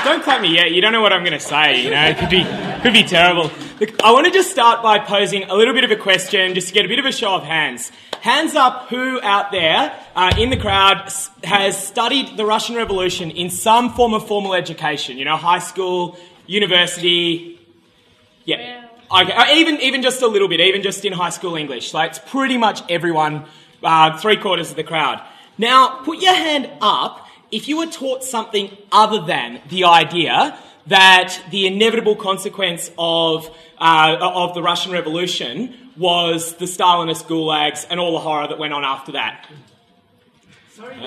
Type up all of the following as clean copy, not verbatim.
don't clap me yet. You don't know what I'm going to say. You know, it could be terrible. Look, I want to just start by posing a little bit of a question, just to get a bit of a show of hands. Hands up, who out there in the crowd has studied the Russian Revolution in some form of formal education? You know, high school, university. Yeah. Okay. Even just a little bit, even just in high school English. Like, it's pretty much everyone, 3/4 of the crowd. Now, put your hand up if you were taught something other than the idea that the inevitable consequence of the Russian Revolution was the Stalinist gulags and all the horror that went on after that. Sorry?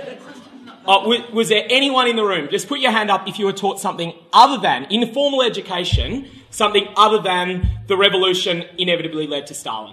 Was there anyone in the room? Just put your hand up if you were taught something other than, in formal education, something other than the revolution inevitably led to Stalin.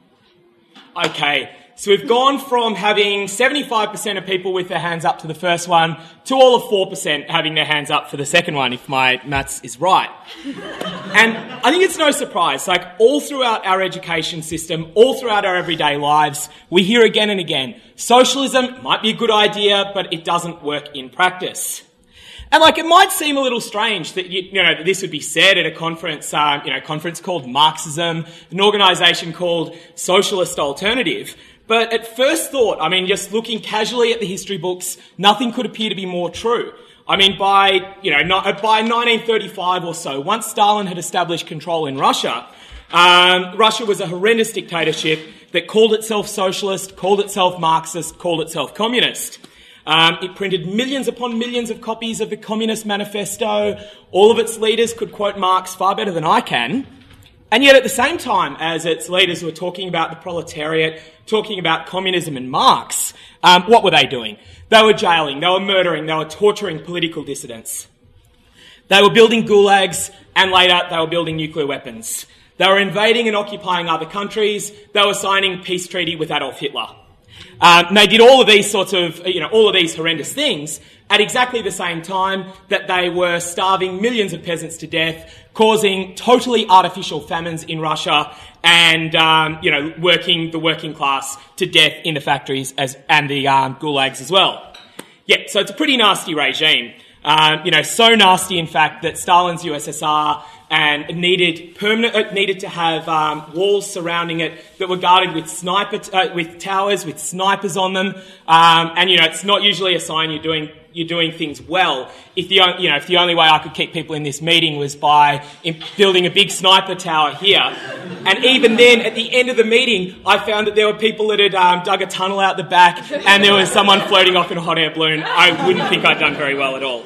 Okay, so we've gone from having 75% of people with their hands up to the first one to all of 4% having their hands up for the second one, if my maths is right. And I think it's no surprise, like all throughout our education system, all throughout our everyday lives, we hear again and again, socialism might be a good idea, but it doesn't work in practice. And like, it might seem a little strange that, that this would be said at a conference, conference called Marxism, an organisation called Socialist Alternative. But at first thought, I mean, just looking casually at the history books, nothing could appear to be more true. I mean, by 1935 or so, once Stalin had established control in Russia, Russia was a horrendous dictatorship that called itself socialist, called itself Marxist, called itself communist. It printed millions upon millions of copies of the Communist Manifesto. All of its leaders could quote Marx far better than I can. And yet at the same time as its leaders were talking about the proletariat, talking about communism and Marx, what were they doing? They were jailing, they were murdering, they were torturing political dissidents. They were building gulags, and later they were building nuclear weapons. They were invading and occupying other countries. They were signing peace treaty with Adolf Hitler. And they did all of these sorts of, all of these horrendous things at exactly the same time that they were starving millions of peasants to death, causing totally artificial famines in Russia, and working the working class to death in the factories and the gulags as well. Yeah, so it's a pretty nasty regime. So nasty, in fact, that Stalin's USSR and needed to have walls surrounding it that were guarded with with towers with snipers on them. It's not usually a sign you're doing things well. If the only way I could keep people in this meeting was by building a big sniper tower here, and even then, at the end of the meeting, I found that there were people that had dug a tunnel out the back, and there was someone floating off in a hot air balloon. I wouldn't think I'd done very well at all.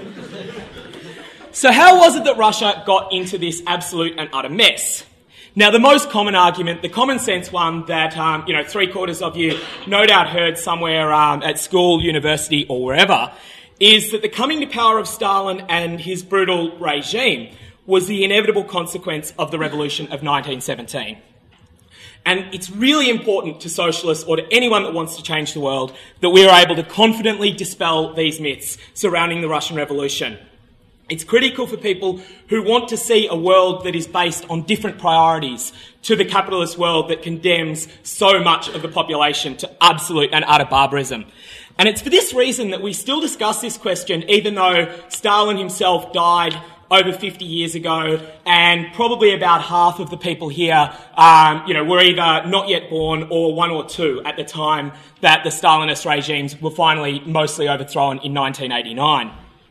So how was it that Russia got into this absolute and utter mess? Now, the most common argument, the common sense one that, 3/4 of you no doubt heard somewhere at school, university or wherever, is that the coming to power of Stalin and his brutal regime was the inevitable consequence of the revolution of 1917. And it's really important to socialists or to anyone that wants to change the world that we are able to confidently dispel these myths surrounding the Russian Revolution. It's critical for people who want to see a world that is based on different priorities to the capitalist world that condemns so much of the population to absolute and utter barbarism. And it's for this reason that we still discuss this question, even though Stalin himself died over 50 years ago, and probably about half of the people here, were either not yet born or 1 or 2 at the time that the Stalinist regimes were finally mostly overthrown in 1989.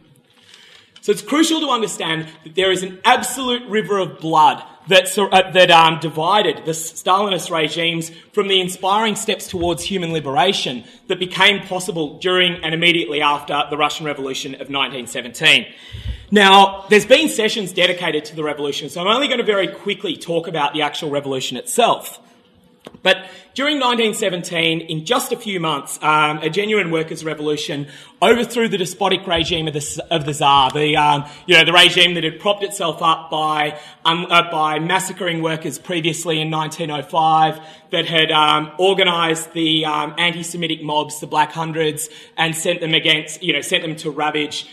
So it's crucial to understand that there is an absolute river of blood that divided the Stalinist regimes from the inspiring steps towards human liberation that became possible during and immediately after the Russian Revolution of 1917. Now, there's been sessions dedicated to the revolution, so I'm only going to very quickly talk about the actual revolution itself. But during 1917, in just a few months, a genuine workers' revolution overthrew the despotic regime of the Tsar, the regime that had propped itself up by massacring workers previously in 1905, that had organised the anti-Semitic mobs, the Black Hundreds, and sent them to ravage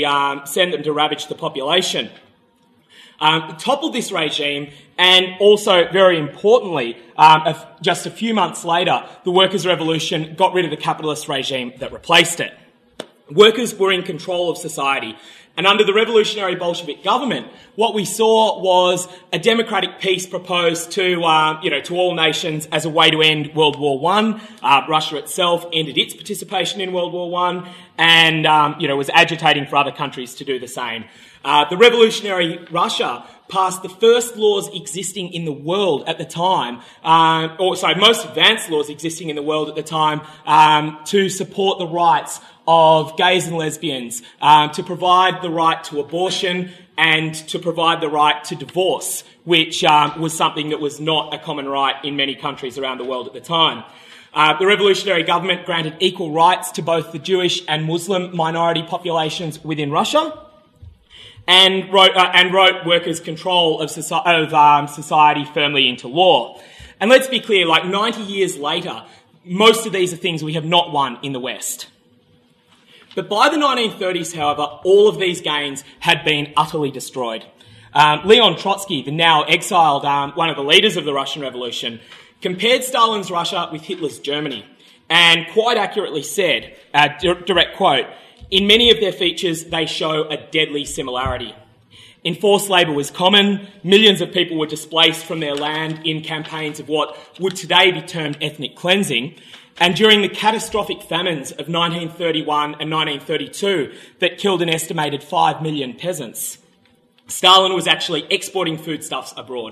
the population. Toppled this regime, and also, very importantly, just a few months later, the workers' revolution got rid of the capitalist regime that replaced it. Workers were in control of society, And under the revolutionary Bolshevik government, what we saw was a democratic peace proposed to all nations as a way to end World War I. Russia itself ended its participation in World War I and, was agitating for other countries to do the same. The revolutionary Russia passed the first laws existing in the world at the time, most advanced laws existing in the world at the time, to support the rights of gays and lesbians, to provide the right to abortion and to provide the right to divorce, which was something that was not a common right in many countries around the world at the time. The revolutionary government granted equal rights to both the Jewish and Muslim minority populations within Russia, and wrote workers' control of society firmly into law. And let's be clear, 90 years later, most of these are things we have not won in the West. But by the 1930s, however, all of these gains had been utterly destroyed. Leon Trotsky, the now exiled one of the leaders of the Russian Revolution, compared Stalin's Russia with Hitler's Germany and quite accurately said, direct quote, "In many of their features, they show a deadly similarity. Enforced labour was common, millions of people were displaced from their land in campaigns of what would today be termed ethnic cleansing, and during the catastrophic famines of 1931 and 1932 that killed an estimated 5 million peasants, Stalin was actually exporting foodstuffs abroad.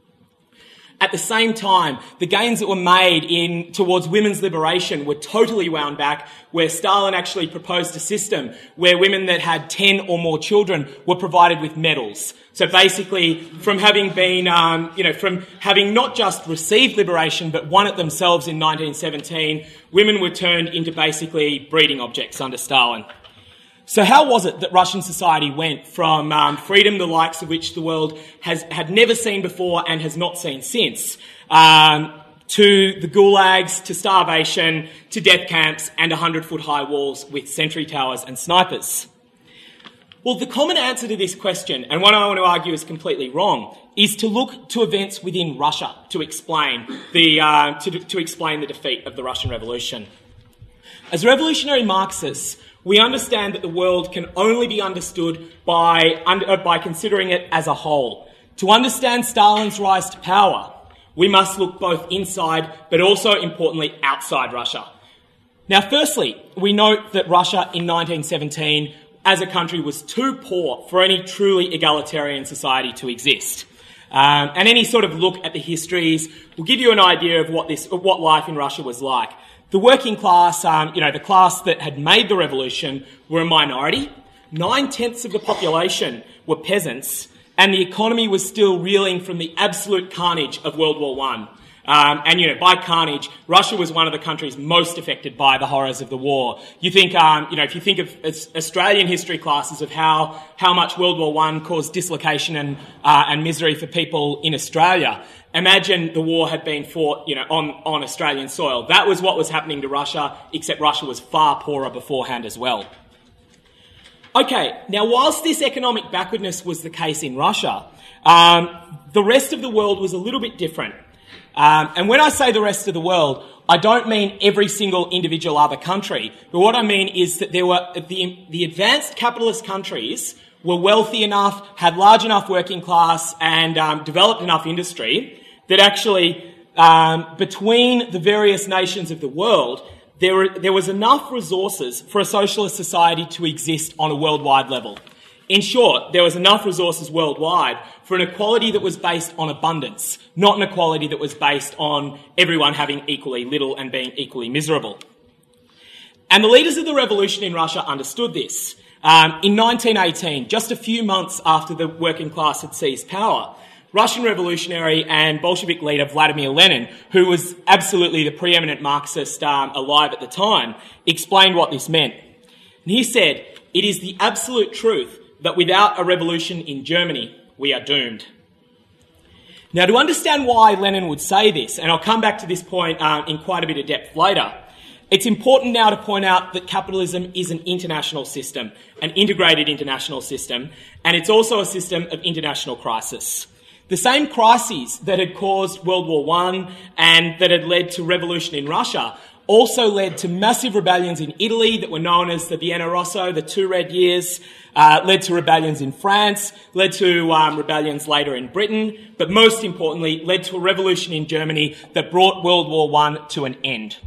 At the same time, the gains that were made towards women's liberation were totally wound back, where Stalin actually proposed a system where women that had 10 or more children were provided with medals. So basically, from having been, from having not just received liberation but won it themselves in 1917, women were turned into basically breeding objects under Stalin. So how was it that Russian society went from freedom, the likes of which the world had never seen before and has not seen since, to the gulags, to starvation, to death camps and 100-foot high walls with sentry towers and snipers? Well, the common answer to this question, and one I want to argue is completely wrong, is to look to events within Russia to explain to explain the defeat of the Russian Revolution. As revolutionary Marxists, we understand that the world can only be understood by considering it as a whole. To understand Stalin's rise to power, we must look both inside but also, importantly, outside Russia. Now, firstly, we note that Russia in 1917, as a country, was too poor for any truly egalitarian society to exist. And any sort of look at the histories will give you an idea of what life in Russia was like. The working class, the class that had made the revolution, were a minority. 9/10 of the population were peasants, and the economy was still reeling from the absolute carnage of World War I. By carnage, Russia was one of the countries most affected by the horrors of the war. You think, if you think of Australian history classes of how much World War I caused dislocation and misery for people in Australia, imagine the war had been fought, on Australian soil. That was what was happening to Russia, except Russia was far poorer beforehand as well. Okay, now whilst this economic backwardness was the case in Russia, the rest of the world was a little bit different. And when I say the rest of the world, I don't mean every single individual other country, but what I mean is that there were the advanced capitalist countries were wealthy enough, had large enough working class, and developed enough industry that actually, between the various nations of the world, there was enough resources for a socialist society to exist on a worldwide level. In short, there was enough resources worldwide for an equality that was based on abundance, not an equality that was based on everyone having equally little and being equally miserable. And the leaders of the revolution in Russia understood this. In 1918, just a few months after the working class had seized power, Russian revolutionary and Bolshevik leader Vladimir Lenin, who was absolutely the preeminent Marxist alive at the time, explained what this meant. And he said, "It is the absolute truth that without a revolution in Germany, we are doomed." Now, to understand why Lenin would say this, and I'll come back to this point in quite a bit of depth later, it's important now to point out that capitalism is an international system, an integrated international system, and it's also a system of international crisis. The same crises that had caused World War I and that had led to revolution in Russia also led to massive rebellions in Italy that were known as the Vienna Rosso, the Two Red Years, led to rebellions in France, led to rebellions later in Britain, but most importantly, led to a revolution in Germany that brought World War I to an end.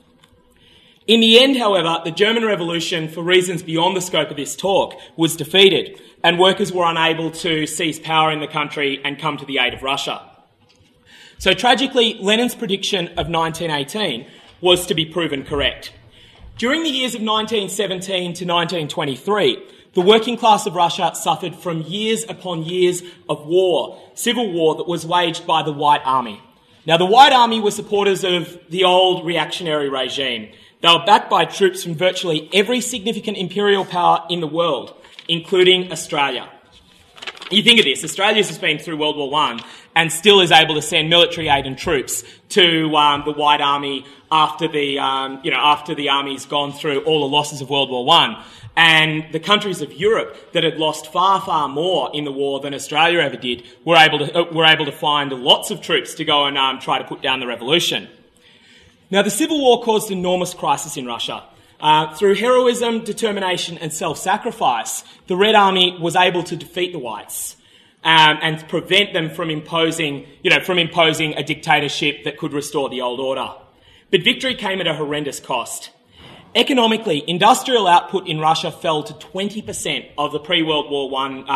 In the end, however, the German Revolution, for reasons beyond the scope of this talk, was defeated, and workers were unable to seize power in the country and come to the aid of Russia. So tragically, Lenin's prediction of 1918 was to be proven correct. During the years of 1917 to 1923, the working class of Russia suffered from years upon years of war, civil war that was waged by the White Army. Now, the White Army were supporters of the old reactionary regime. They were backed by troops from virtually every significant imperial power in the world, including Australia. You think of this, Australia has been through World War I and still is able to send military aid and troops to the White Army after the army's gone through all the losses of World War I. And the countries of Europe that had lost far, far more in the war than Australia ever did were able to find lots of troops to go and try to put down the revolution. Now, the Civil War caused enormous crisis in Russia. Through heroism, determination and self-sacrifice, the Red Army was able to defeat the Whites and prevent them from imposing a dictatorship that could restore the old order. But victory came at a horrendous cost. Economically, industrial output in Russia fell to 20% of the pre-World War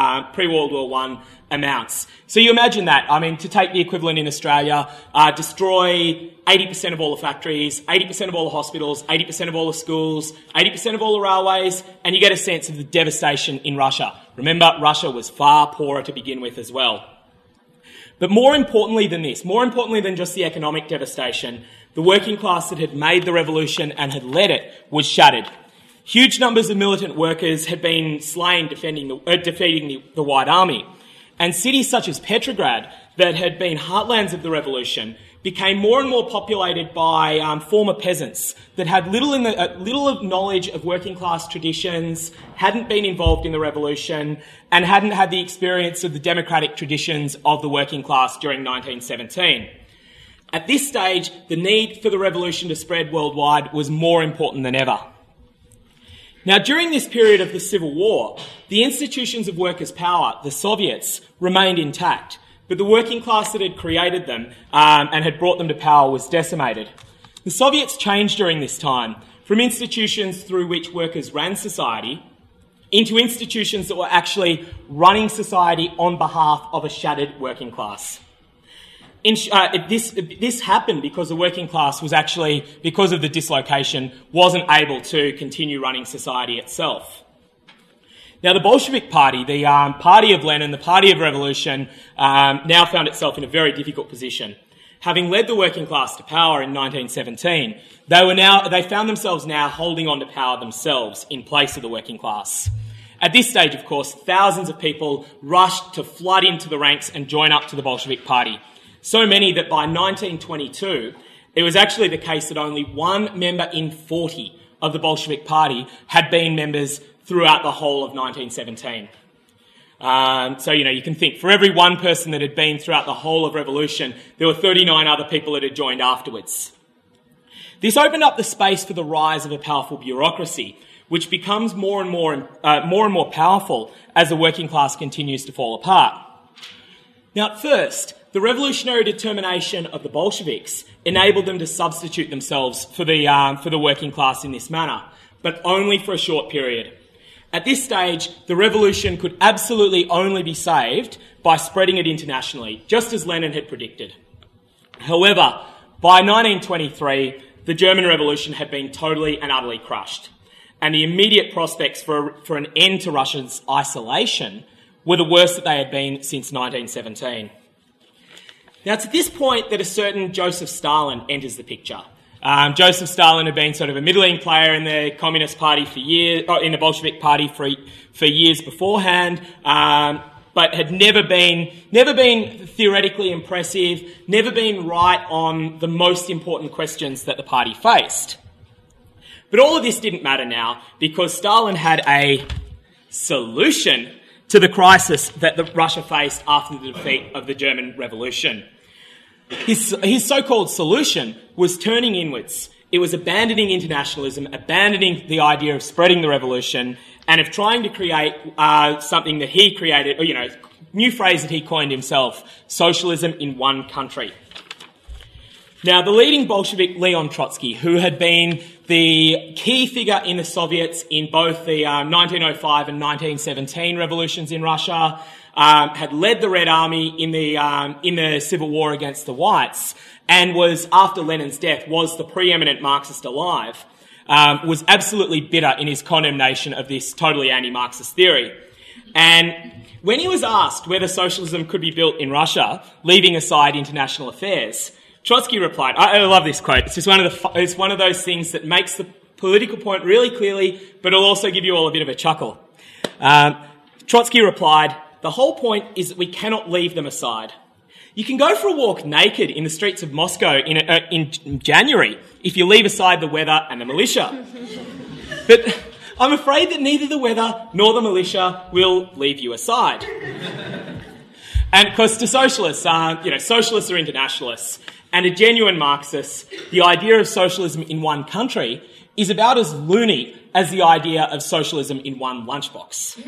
I amounts. So you imagine that. I mean, to take the equivalent in Australia, destroy 80% of all the factories, 80% of all the hospitals, 80% of all the schools, 80% of all the railways, and you get a sense of the devastation in Russia. Remember, Russia was far poorer to begin with as well. But more importantly than this, more importantly than just the economic devastation, the working class that had made the revolution and had led it was shattered. Huge numbers of militant workers had been slain defeating the White Army. And cities such as Petrograd, that had been heartlands of the revolution, became more and more populated by former peasants that had little of knowledge of working class traditions, hadn't been involved in the revolution, and hadn't had the experience of the democratic traditions of the working class during 1917. At this stage, the need for the revolution to spread worldwide was more important than ever. Now, during this period of the Civil War, the institutions of workers' power, the Soviets, remained intact, but the working class that had created them and had brought them to power was decimated. The Soviets changed during this time from institutions through which workers ran society into institutions that were actually running society on behalf of a shattered working class. This happened because the working class was actually, because of the dislocation, wasn't able to continue running society itself. Now, the Bolshevik Party, the party of Lenin, the party of revolution, now found itself in a very difficult position. Having led the working class to power in 1917, they found themselves now holding on to power themselves in place of the working class. At this stage, of course, thousands of people rushed to flood into the ranks and join up to the Bolshevik Party. So many that by 1922, it was actually the case that only one member in 40 of the Bolshevik Party had been members throughout the whole of 1917. So, you can think, for every one person that had been throughout the whole of revolution, there were 39 other people that had joined afterwards. This opened up the space for the rise of a powerful bureaucracy, which becomes more and more powerful as the working class continues to fall apart. Now, at first, the revolutionary determination of the Bolsheviks enabled them to substitute themselves for the working class in this manner, but only for a short period. At this stage, the revolution could absolutely only be saved by spreading it internationally, just as Lenin had predicted. However, by 1923, the German Revolution had been totally and utterly crushed, and the immediate prospects for an end to Russia's isolation were the worst that they had been since 1917. Now, it's at this point that a certain Joseph Stalin enters the picture. Joseph Stalin had been sort of a middling player in the Communist Party for years, or in the Bolshevik Party for years beforehand, but had never been theoretically impressive, never been right on the most important questions that the party faced. But all of this didn't matter now, because Stalin had a solution to the crisis that Russia faced after the defeat of the German Revolution. His so-called solution was turning inwards It was abandoning internationalism, abandoning the idea of spreading the revolution, and of trying to create something that he created, or, new phrase that he coined himself, socialism in one country. Now, the leading Bolshevik, Leon Trotsky, who had been the key figure in the Soviets in both the 1905 and 1917 revolutions in Russia, had led the Red Army in the civil war against the Whites, and was, after Lenin's death, was the preeminent Marxist alive, was absolutely bitter in his condemnation of this totally anti-Marxist theory. And when he was asked whether socialism could be built in Russia, leaving aside international affairs, Trotsky replied, I love this quote, it's just it's one of those things that makes the political point really clearly, but it'll also give you all a bit of a chuckle. Trotsky replied, the whole point is that we cannot leave them aside. You can go for a walk naked in the streets of Moscow in January if you leave aside the weather and the militia. But I'm afraid that neither the weather nor the militia will leave you aside. And of course, to socialists, socialists are internationalists. And a genuine Marxist, the idea of socialism in one country is about as loony as the idea of socialism in one lunchbox.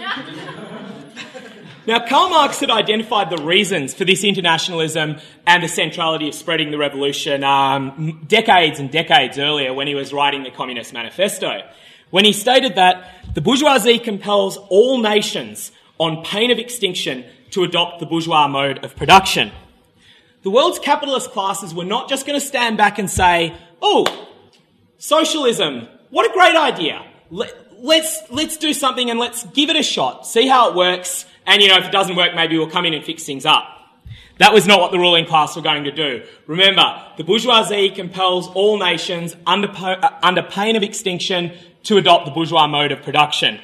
Now, Karl Marx had identified the reasons for this internationalism and the centrality of spreading the revolution decades and decades earlier when he was writing the Communist Manifesto, when he stated that the bourgeoisie compels all nations on pain of extinction to adopt the bourgeois mode of production. The world's capitalist classes were not just going to stand back and say, oh, socialism, what a great idea. Let's do something and let's give it a shot, see how it works, and, if it doesn't work, maybe we'll come in and fix things up. That was not what the ruling class were going to do. Remember, the bourgeoisie compels all nations under pain of extinction to adopt the bourgeois mode of production.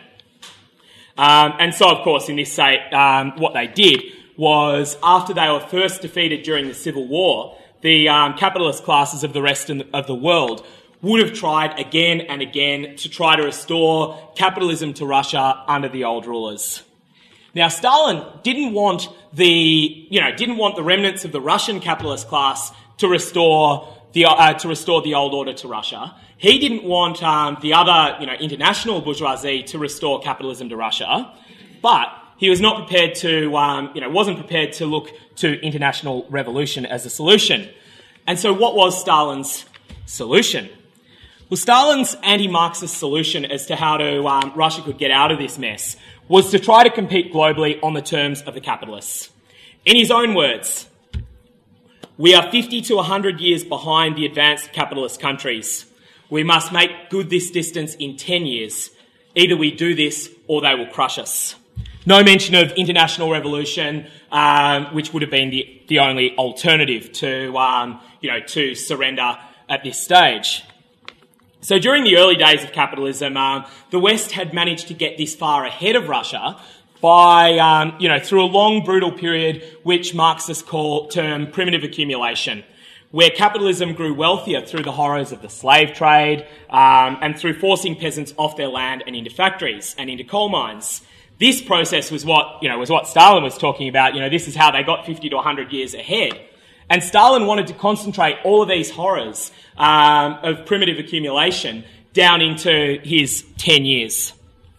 And so, of course, in this state, what they did was, after they were first defeated during the Civil War, the capitalist classes of the rest of the world would have tried again and again to try to restore capitalism to Russia under the old rulers. Now, Stalin didn't want the remnants of the Russian capitalist class to restore the old order to Russia. He didn't want the other, international bourgeoisie to restore capitalism to Russia, but he was not prepared to, wasn't prepared to look to international revolution as a solution. And so, what was Stalin's solution? Well, Stalin's anti-Marxist solution as to how Russia could get out of this mess was to try to compete globally on the terms of the capitalists. In his own words, we are 50 to 100 years behind the advanced capitalist countries. We must make good this distance in 10 years. Either we do this or they will crush us. No mention of international revolution, which would have been the only alternative to surrender at this stage. So during the early days of capitalism, the West had managed to get this far ahead of Russia by, through a long, brutal period which Marxists term primitive accumulation, where capitalism grew wealthier through the horrors of the slave trade and through forcing peasants off their land and into factories and into coal mines. This process was what Stalin was talking about. This is how they got 50 to 100 years ahead. And Stalin wanted to concentrate all of these horrors of primitive accumulation down into his 10 years.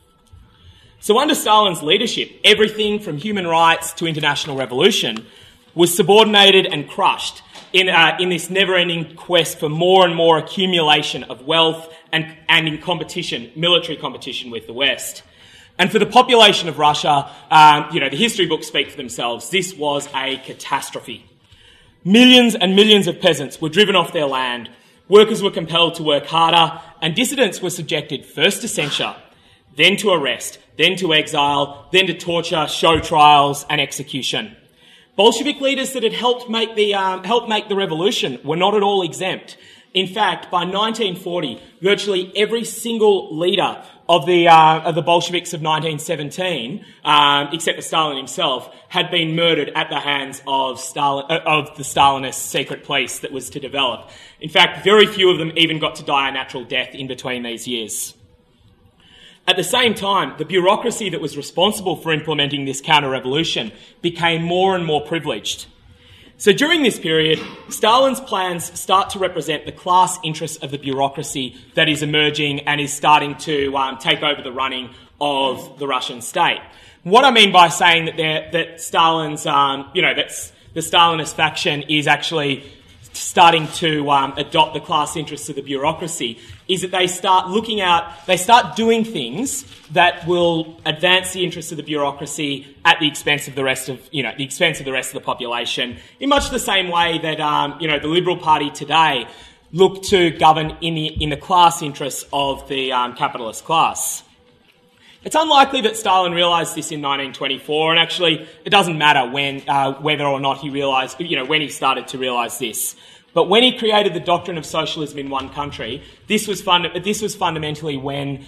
So under Stalin's leadership, everything from human rights to international revolution was subordinated and crushed in this never-ending quest for more and more accumulation of wealth and in competition, military competition with the West. And for the population of Russia, the history books speak for themselves. This was a catastrophe. Millions and millions of peasants were driven off their land, workers were compelled to work harder, and dissidents were subjected first to censure, then to arrest, then to exile, then to torture, show trials, and execution. Bolshevik leaders that had helped make the revolution were not at all exempt. In fact, by 1940, virtually every single leader of the Bolsheviks of 1917, except for Stalin himself, had been murdered at the hands of the Stalinist secret police that was to develop. In fact, very few of them even got to die a natural death in between these years. At the same time, the bureaucracy that was responsible for implementing this counter-revolution became more and more privileged. So during this period, Stalin's plans start to represent the class interests of the bureaucracy that is emerging and is starting to take over the running of the Russian state. What I mean by saying that Stalin's, that's the Stalinist faction is actually starting to adopt the class interests of the bureaucracy is that they start doing things that will advance the interests of the bureaucracy at the expense of the rest of the population, in much the same way that the Liberal Party today look to govern in the class interests of the capitalist class. It's unlikely that Stalin realised this in 1924, and actually it doesn't matter whether or not he realised, when he started to realise this. But when he created the doctrine of socialism in one country, this was fundamentally when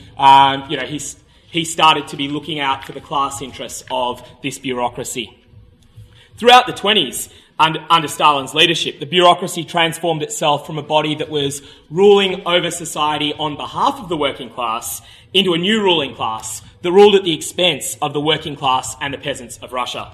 he started to be looking out for the class interests of this bureaucracy. Throughout the 1920s, under Stalin's leadership, the bureaucracy transformed itself from a body that was ruling over society on behalf of the working class into a new ruling class that ruled at the expense of the working class and the peasants of Russia.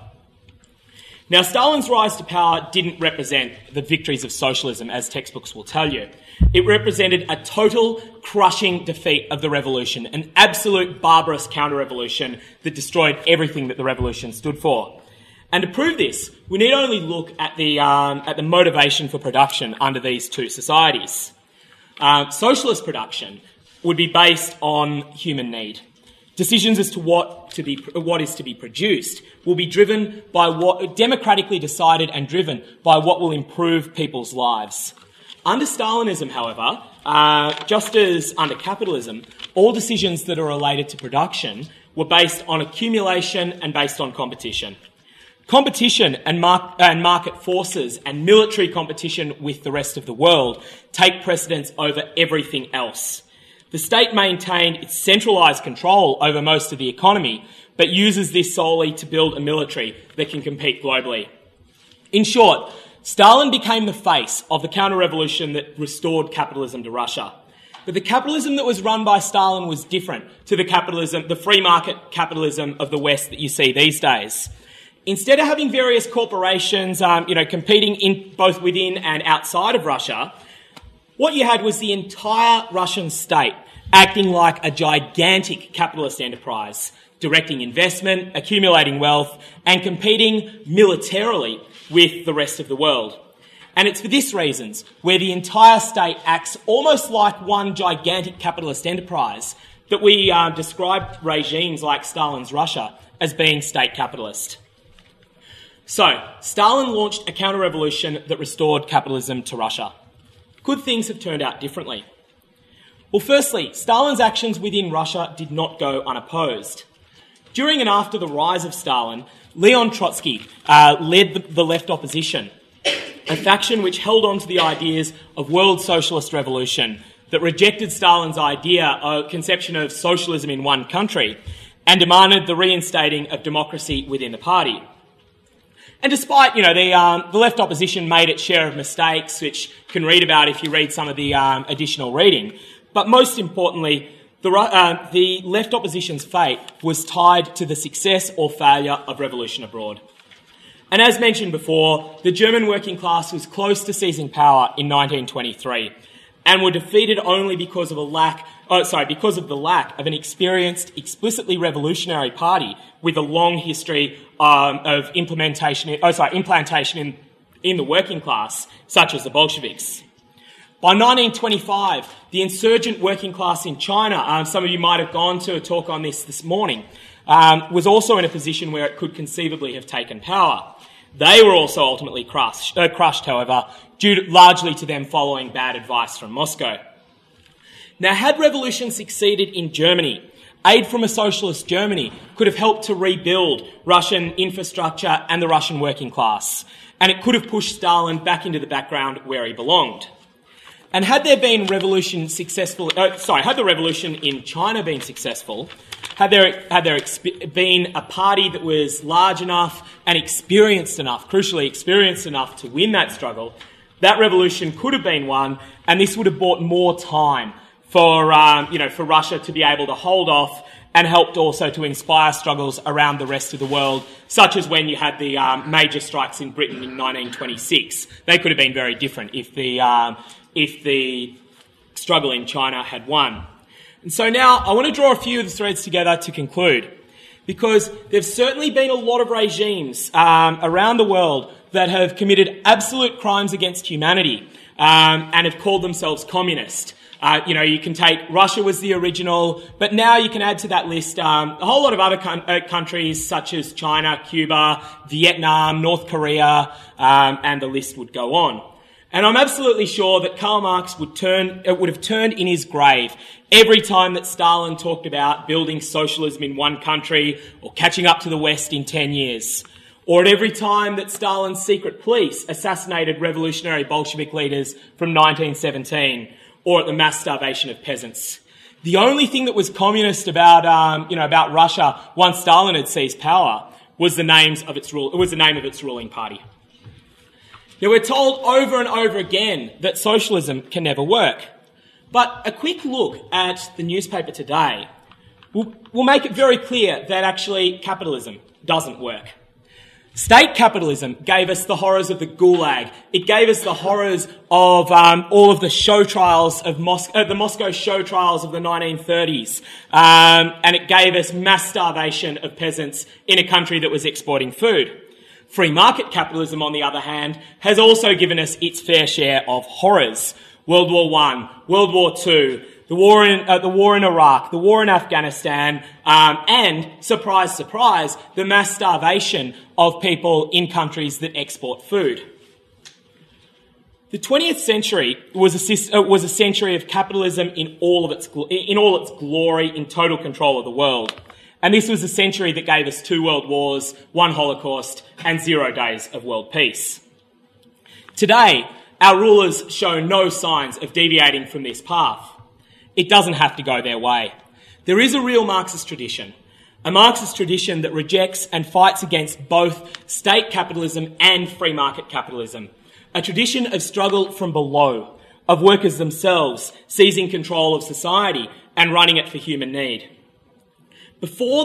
Now, Stalin's rise to power didn't represent the victories of socialism, as textbooks will tell you. It represented a total, crushing defeat of the revolution, an absolute barbarous counter-revolution that destroyed everything that the revolution stood for. And to prove this, we need only look at the motivation for production under these two societies. Socialist production would be based on human need. Decisions as to what is to be produced will be driven by what democratically decided and driven by what will improve people's lives. Under Stalinism, however, just as under capitalism, all decisions that are related to production were based on accumulation and based on competition. Competition and market forces and military competition with the rest of the world take precedence over everything else. The state maintained its centralised control over most of the economy, but uses this solely to build a military that can compete globally. In short, Stalin became the face of the counter-revolution that restored capitalism to Russia. But the capitalism that was run by Stalin was different to the free market capitalism of the West that you see these days. Instead of having various corporations, competing in both within and outside of Russia, what you had was the entire Russian state acting like a gigantic capitalist enterprise, directing investment, accumulating wealth, and competing militarily with the rest of the world. And it's for this reasons where the entire state acts almost like one gigantic capitalist enterprise that we describe regimes like Stalin's Russia as being state capitalist. So, Stalin launched a counter-revolution that restored capitalism to Russia. Could things have turned out differently? Well, firstly, Stalin's actions within Russia did not go unopposed. During and after the rise of Stalin, Leon Trotsky led the left opposition, a faction which held on to the ideas of world socialist revolution that rejected Stalin's conception of socialism in one country and demanded the reinstating of democracy within the party. And despite, the left opposition made its share of mistakes, which you can read about if you read some of the additional reading, but most importantly, the left opposition's fate was tied to the success or failure of revolution abroad. And as mentioned before, the German working class was close to seizing power in 1923 and were defeated only because of the lack of an experienced, explicitly revolutionary party with a long history of implantation in the working class, such as the Bolsheviks. By 1925, the insurgent working class in China, some of you might have gone to a talk on this morning, was also in a position where it could conceivably have taken power. They were also ultimately crushed, however, due largely to them following bad advice from Moscow. Now, had revolution succeeded in Germany, aid from a socialist Germany could have helped to rebuild Russian infrastructure and the Russian working class, and it could have pushed Stalin back into the background where he belonged. And had the revolution in China been successful, had there been a party that was large enough and crucially experienced enough to win that struggle, that revolution could have been won, and this would have bought more time for Russia to be able to hold off and helped also to inspire struggles around the rest of the world, such as when you had the major strikes in Britain in 1926. They could have been very different if the struggle in China had won. And so now I want to draw a few of the threads together to conclude, because there's certainly been a lot of regimes around the world that have committed absolute crimes against humanity and have called themselves communist. You can take Russia was the original, but now you can add to that list a whole lot of other countries such as China, Cuba, Vietnam, North Korea, and the list would go on. And I'm absolutely sure that Karl Marx would have turned in his grave every time that Stalin talked about building socialism in one country or catching up to the West in 10 years. Or at every time that Stalin's secret police assassinated revolutionary Bolshevik leaders from 1917, or at the mass starvation of peasants. The only thing that was communist about Russia once Stalin had seized power was the name of its ruling party. Now, we're told over and over again that socialism can never work. But a quick look at the newspaper today will make it very clear that actually capitalism doesn't work. State capitalism gave us the horrors of the Gulag. It gave us the horrors of all of the show trials of the Moscow show trials of the 1930s. And it gave us mass starvation of peasants in a country that was exporting food. Free market capitalism, on the other hand, has also given us its fair share of horrors. World War I, World War II, the war in Iraq, the war in Afghanistan, and, surprise, surprise, the mass starvation of people in countries that export food. The 20th century was a century of capitalism in all its glory, in total control of the world. And this was a century that gave us 2 world wars, 1 Holocaust, and 0 days of world peace. Today, our rulers show no signs of deviating from this path. It doesn't have to go their way. There is a real Marxist tradition, a Marxist tradition that rejects and fights against both state capitalism and free market capitalism, a tradition of struggle from below, of workers themselves seizing control of society and running it for human need. Before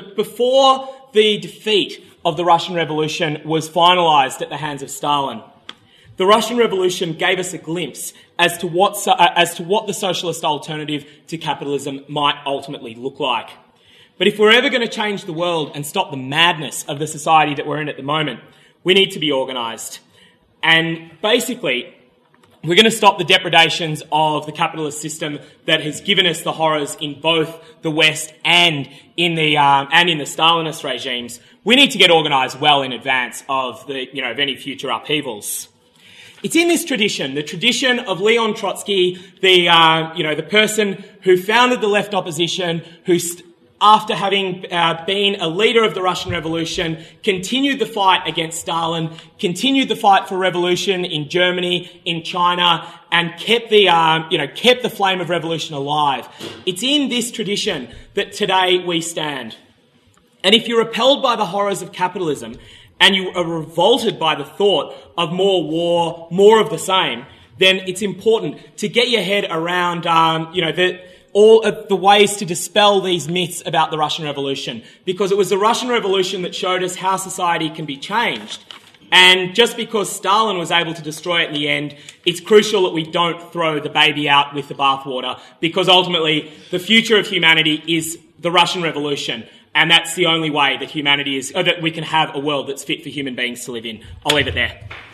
the defeat of the Russian Revolution was finalised at the hands of Stalin, the Russian Revolution gave us a glimpse as to what the socialist alternative to capitalism might ultimately look like. But if we're ever going to change the world and stop the madness of the society that we're in at the moment, we need to be organised. And basically, we're going to stop the depredations of the capitalist system that has given us the horrors in both the West and in the Stalinist regimes. We need to get organised well in advance of any future upheavals. It's in this tradition, the tradition of Leon Trotsky, the person who founded the left opposition, who after having been a leader of the Russian Revolution, continued the fight against Stalin, continued the fight for revolution in Germany, in China, and kept the flame of revolution alive. It's in this tradition that today we stand. And if you're repelled by the horrors of capitalism, and you are revolted by the thought of more war, more of the same, then it's important to get your head around, all of the ways to dispel these myths about the Russian Revolution, because it was the Russian Revolution that showed us how society can be changed. And just because Stalin was able to destroy it in the end, it's crucial that we don't throw the baby out with the bathwater, because ultimately the future of humanity is the Russian Revolution, and that's the only way that that we can have a world that's fit for human beings to live in. I'll leave it there.